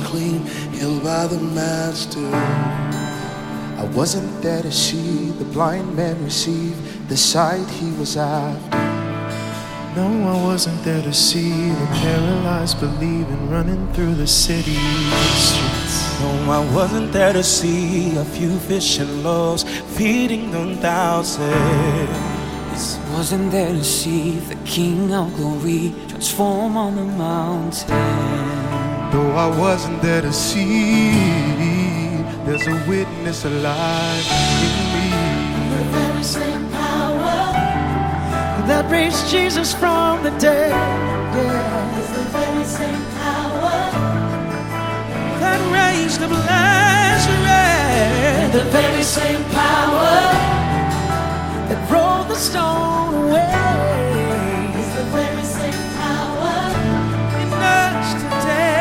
clean, healed by the Master. I wasn't there to see the blind man receive the sight he was after. No, I wasn't there to see the paralyzed believe and running through the city streets. No, I wasn't there to see a few fish and loaves feeding them thousands. Wasn't there to see the King of Glory transform on the mountain. Though I wasn't there to see, there's a witness alive in me. The very same power that raised Jesus from the dead, yeah, is the very same power that raised up Lazarus. The very same power that rolled the stone away is the very same power in us today.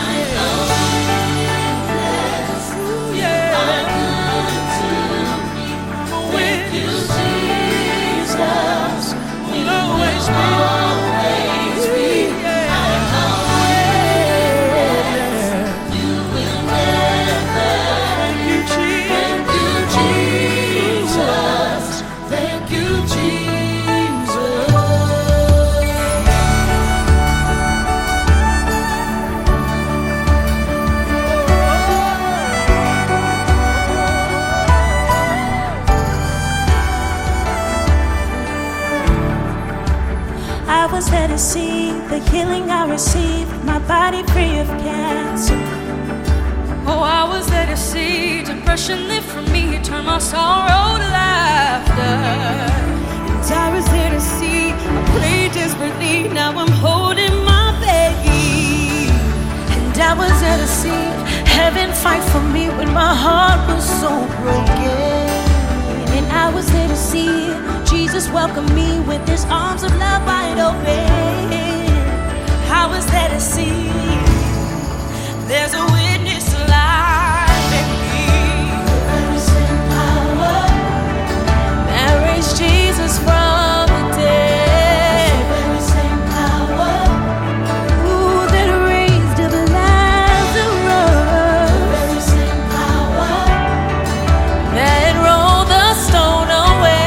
I was there to see the healing I received, my body free of cancer. Oh, I was there to see depression lift from me, turn my sorrow to laughter. And I was there to see I played desperately, now I'm holding my baby. And I was there to see heaven fight for me when my heart was so broken. And I was there to see Jesus welcome me with his arms of love wide open. I was there to see there's a witness alive in me. the very same power That raised Jesus from the dead. the very same power Ooh, that raised up Lazarus. the very same power That rolled the stone away.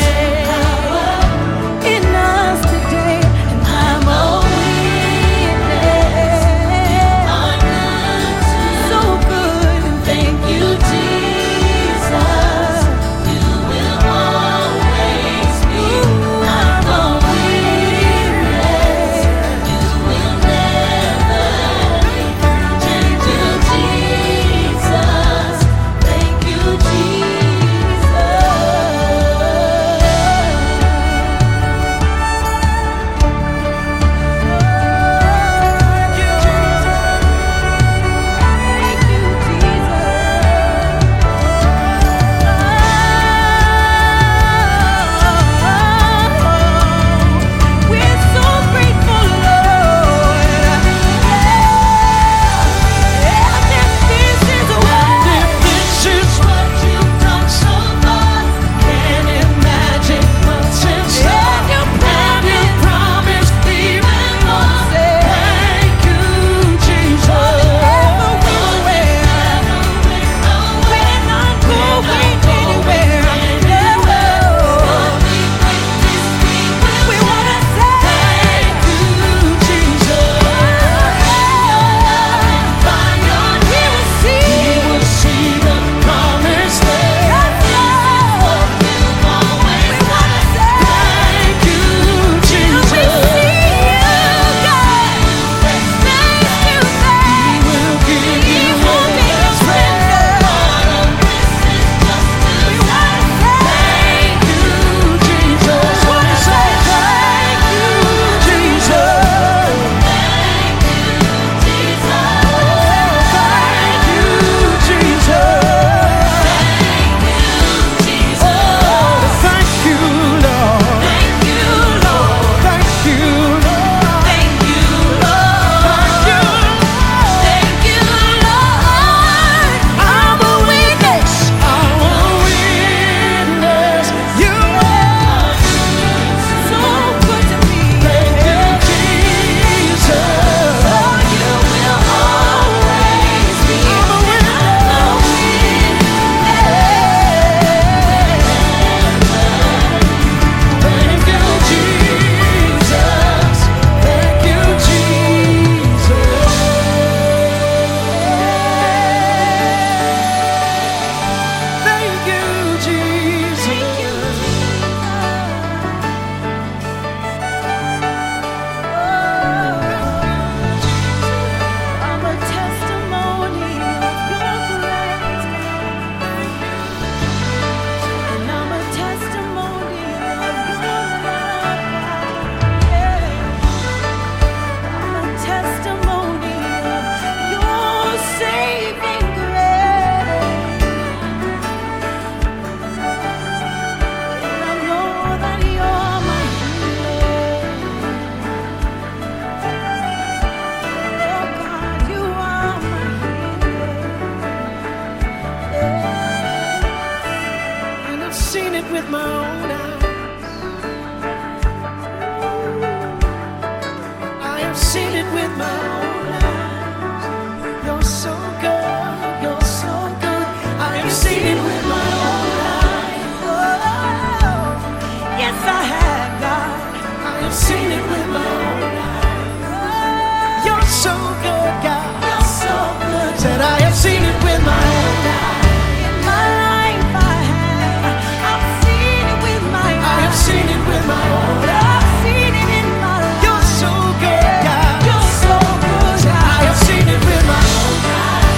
In us today, and I'm a witness. my own eyes. I have seen it with my own eyes. You're so good, you're so good. I have seen it with my own eyes. Oh, yes, I have, God. I have seen it with my own eyes. You're so good, God. You're so good. Said I have seen it with my own eyes. In my life I have. I've seen it with my eyes. I have seen it with my own eyes. I've seen it in my life. You're so good, God. You're so good, God. I have seen it with my own eyes.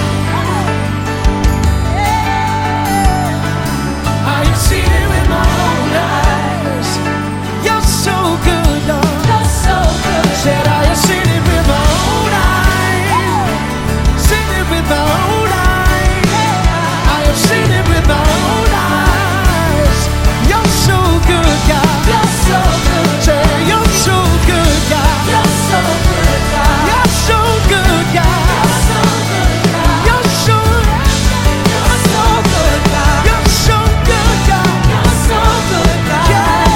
I have seen it with my own eyes. You're so good, Lord. You're so good. Said I have seen it with my own eyes. Seen it with my own eyes. I have seen it with my own eyes. You're so good, God. You're so good. Say you're so good, God. You're so good, God. You're so good, God. You're so good, God. You're so good, God. You're so good, God.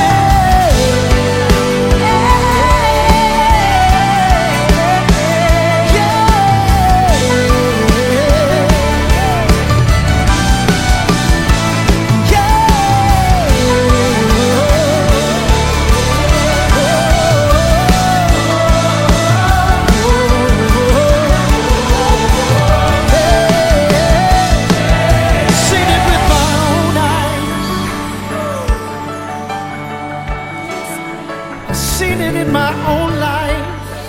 Seen it with my own eyes. I've seen it in my own life.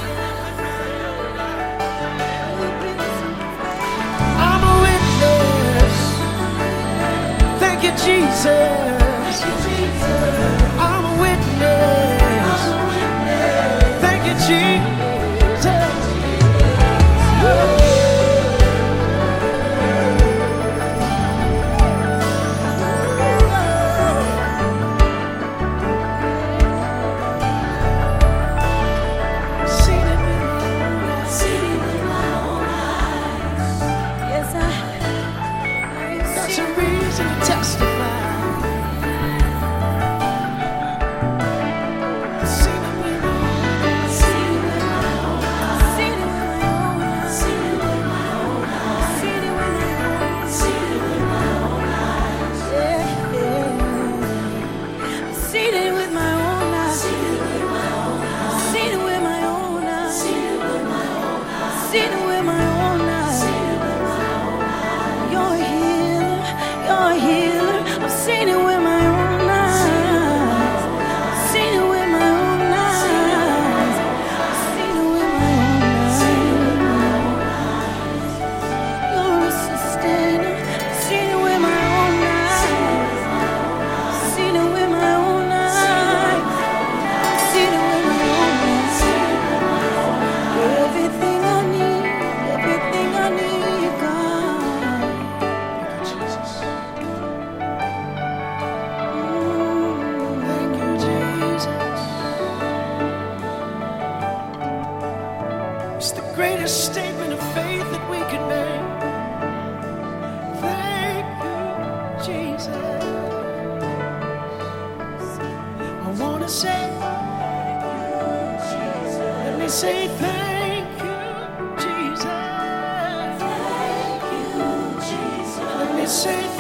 I'm a witness. Thank you, Jesus. I'm a witness. Thank you, Jesus. Seen it with my own eyes. Yes, I have. That's a reason to testify. Seen it with my own eyes. Seen it with my own eyes. Seen it with my own eyes. Seen it with my own eyes. Seen it with my own eyes. Seen it with my own eyes. Yeah, yeah. I've seen it with my own eyes. Seen it with my own eyes. Seen it with my own eyes. Seen it with my own eyes. Seen it with my own eyes. Seen it with my own eyes. You're a healer. You're a healer. I've seen it with my own eyes. Seen it with my own eyes. Seen it with my own eyes. You're a sustainer. Seen it with my own eyes. Seen it with my own eyes. Seen it with my own eyes. Everything I need, God. Jesus. Thank you, Jesus. It's the greatest statement of faith that we can make. Thank you, Jesus. I want to say, let me say thank you, Jesus. Let me say